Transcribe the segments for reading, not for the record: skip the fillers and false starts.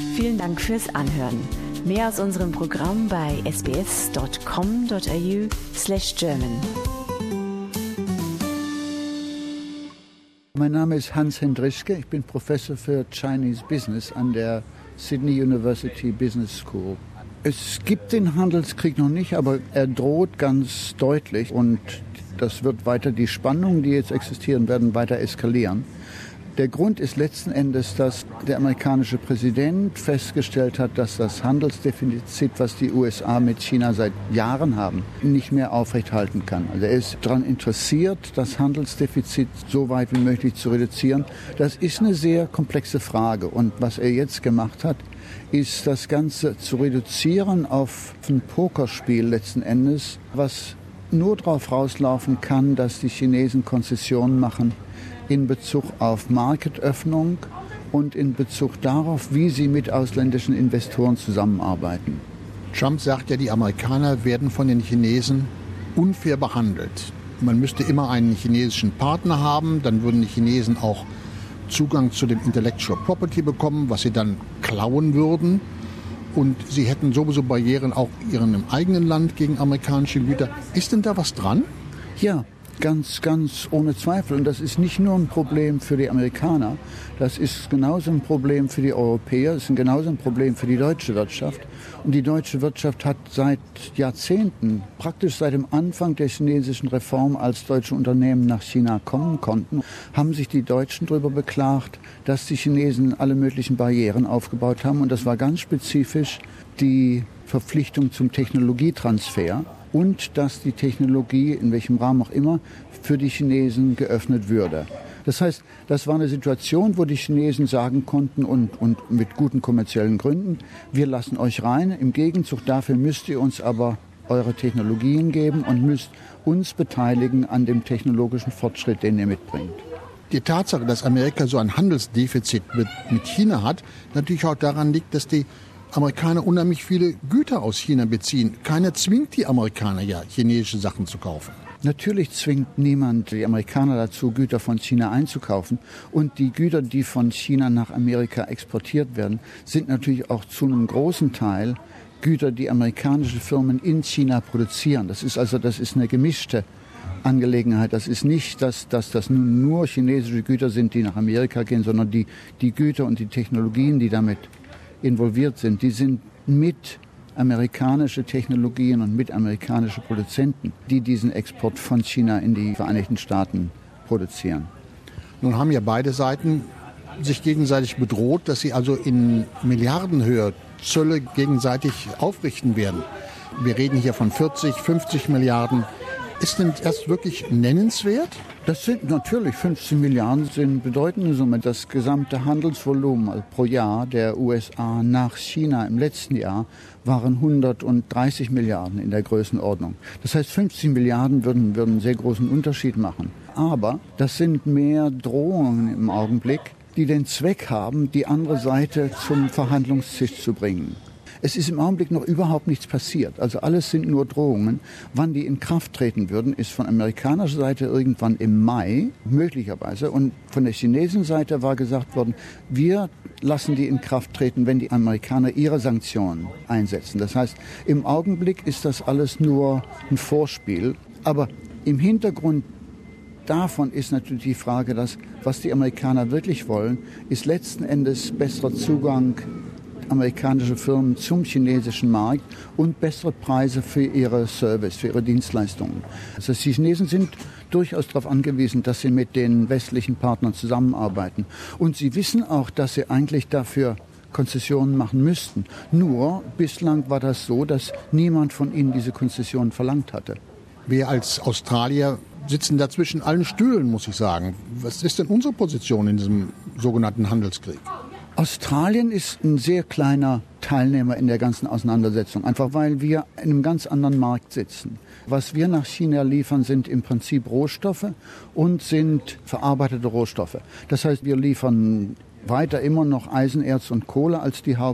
Vielen Dank fürs Anhören. Mehr aus unserem Programm bei sbs.com.au/German. Mein Name ist Hans Hendrischke, ich bin Professor für Chinese Business an der Sydney University Business School. Es gibt den Handelskrieg noch nicht, aber er droht ganz deutlich und das wird weiter, die Spannungen, die jetzt existieren, werden weiter eskalieren. Der Grund ist letzten Endes, dass der amerikanische Präsident festgestellt hat, dass das Handelsdefizit, was die USA mit China seit Jahren haben, nicht mehr aufrechthalten kann. Also er ist daran interessiert, das Handelsdefizit so weit wie möglich zu reduzieren. Das ist eine sehr komplexe Frage. Und was er jetzt gemacht hat, ist das Ganze zu reduzieren auf ein Pokerspiel letzten Endes, was nur darauf rauslaufen kann, dass die Chinesen Konzessionen machen in Bezug auf Marktöffnung und in Bezug darauf, wie sie mit ausländischen Investoren zusammenarbeiten. Trump sagt ja, die Amerikaner werden von den Chinesen unfair behandelt. Man müsste immer einen chinesischen Partner haben, dann würden die Chinesen auch Zugang zu dem Intellectual Property bekommen, was sie dann klauen würden. Und sie hätten sowieso Barrieren auch im eigenen Land gegen amerikanische Güter. Ist denn da was dran? Ja. Ganz ohne Zweifel. Und das ist nicht nur ein Problem für die Amerikaner, das ist genauso ein Problem für die Europäer, das ist genauso ein Problem für die deutsche Wirtschaft. Und die deutsche Wirtschaft hat seit Jahrzehnten, praktisch seit dem Anfang der chinesischen Reform, als deutsche Unternehmen nach China kommen konnten, haben sich die Deutschen darüber beklagt, dass die Chinesen alle möglichen Barrieren aufgebaut haben. Und das war ganz spezifisch die Verpflichtung zum Technologietransfer. Und dass die Technologie, in welchem Rahmen auch immer, für die Chinesen geöffnet würde. Das heißt, das war eine Situation, wo die Chinesen sagen konnten und mit guten kommerziellen Gründen, wir lassen euch rein, im Gegenzug dafür müsst ihr uns aber eure Technologien geben und müsst uns beteiligen an dem technologischen Fortschritt, den ihr mitbringt. Die Tatsache, dass Amerika so ein Handelsdefizit mit China hat, natürlich auch daran liegt, dass die Amerikaner unheimlich viele Güter aus China beziehen. Keiner zwingt die Amerikaner ja, chinesische Sachen zu kaufen. Natürlich zwingt niemand die Amerikaner dazu, Güter von China einzukaufen. Und die Güter, die von China nach Amerika exportiert werden, sind natürlich auch zu einem großen Teil Güter, die amerikanische Firmen in China produzieren. Das ist eine gemischte Angelegenheit. Das ist nicht, dass das nun nur chinesische Güter sind, die nach Amerika gehen, sondern die Güter und die Technologien, die damit involviert sind, die sind mit amerikanische Technologien und mit amerikanische Produzenten, die diesen Export von China in die Vereinigten Staaten produzieren. Nun haben ja beide Seiten sich gegenseitig bedroht, dass sie also in Milliardenhöhe Zölle gegenseitig aufrichten werden. Wir reden hier von 40, 50 Milliarden. Ist denn das wirklich nennenswert? Das sind natürlich 15 Milliarden, sind bedeutende Summe. Das gesamte Handelsvolumen pro Jahr der USA nach China im letzten Jahr waren 130 Milliarden in der Größenordnung. Das heißt, 15 Milliarden würden einen sehr großen Unterschied machen. Aber das sind mehr Drohungen im Augenblick, die den Zweck haben, die andere Seite zum Verhandlungstisch zu bringen. Es ist im Augenblick noch überhaupt nichts passiert. Also alles sind nur Drohungen. Wann die in Kraft treten würden, ist von amerikanischer Seite irgendwann im Mai, möglicherweise. Und von der chinesischen Seite war gesagt worden, wir lassen die in Kraft treten, wenn die Amerikaner ihre Sanktionen einsetzen. Das heißt, im Augenblick ist das alles nur ein Vorspiel. Aber im Hintergrund davon ist natürlich die Frage, dass was die Amerikaner wirklich wollen, ist letzten Endes besserer Zugang amerikanische Firmen zum chinesischen Markt und bessere Preise für ihre Service, für ihre Dienstleistungen. Das heißt, die Chinesen sind durchaus darauf angewiesen, dass sie mit den westlichen Partnern zusammenarbeiten. Und sie wissen auch, dass sie eigentlich dafür Konzessionen machen müssten. Nur bislang war das so, dass niemand von ihnen diese Konzessionen verlangt hatte. Wir als Australier sitzen da zwischen allen Stühlen, muss ich sagen. Was ist denn unsere Position in diesem sogenannten Handelskrieg? Australien ist ein sehr kleiner Teilnehmer in der ganzen Auseinandersetzung, einfach weil wir in einem ganz anderen Markt sitzen. Was wir nach China liefern, sind im Prinzip Rohstoffe und sind verarbeitete Rohstoffe. Das heißt, wir liefern weiter immer noch Eisenerz und Kohle als die Hauptprodukte.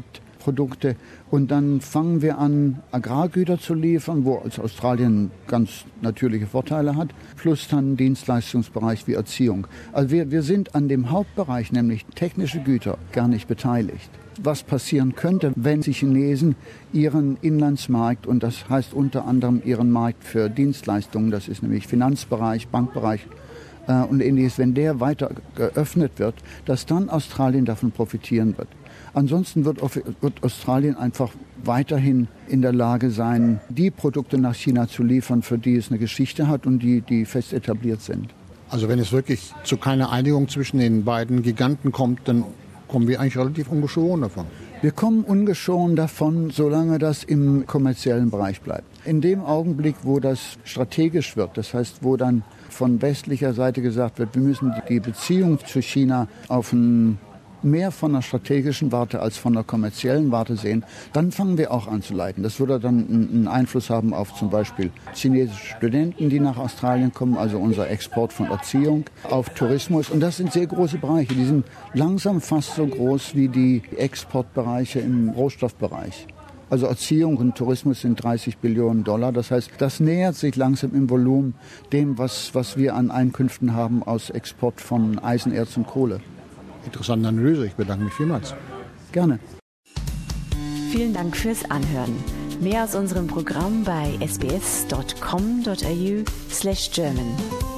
Produkte. Und dann fangen wir an, Agrargüter zu liefern, wo Australien ganz natürliche Vorteile hat, plus dann Dienstleistungsbereich wie Erziehung. Also wir sind an dem Hauptbereich, nämlich technische Güter, gar nicht beteiligt. Was passieren könnte, wenn die Chinesen ihren Inlandsmarkt, und das heißt unter anderem ihren Markt für Dienstleistungen, das ist nämlich Finanzbereich, Bankbereich und ähnliches, wenn der weiter geöffnet wird, dass dann Australien davon profitieren wird. Ansonsten wird Australien einfach weiterhin in der Lage sein, die Produkte nach China zu liefern, für die es eine Geschichte hat und die fest etabliert sind. Also wenn es wirklich zu keiner Einigung zwischen den beiden Giganten kommt, dann kommen wir eigentlich relativ ungeschoren davon. Wir kommen ungeschoren davon, solange das im kommerziellen Bereich bleibt. In dem Augenblick, wo das strategisch wird, das heißt, wo dann von westlicher Seite gesagt wird, wir müssen die Beziehung zu China auf mehr von einer strategischen Warte als von einer kommerziellen Warte sehen, dann fangen wir auch an zu leiten. Das würde dann einen Einfluss haben auf zum Beispiel chinesische Studenten, die nach Australien kommen, also unser Export von Erziehung, auf Tourismus. Und das sind sehr große Bereiche. Die sind langsam fast so groß wie die Exportbereiche im Rohstoffbereich. Also Erziehung und Tourismus sind $30 Billionen. Das heißt, das nähert sich langsam im Volumen dem, was wir an Einkünften haben aus Export von Eisenerz und Kohle. Interessante Analyse. Ich bedanke mich vielmals. Gerne. Vielen Dank fürs Anhören. Mehr aus unserem Programm bei sbs.com.au/German.